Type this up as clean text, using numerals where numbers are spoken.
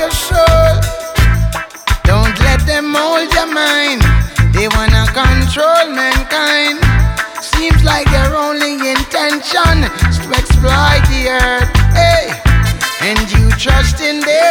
your soul. Don't let them hold your mind. They wanna control mankind. Seems like their only intention is to exploit the earth. Hey, and you trust in them.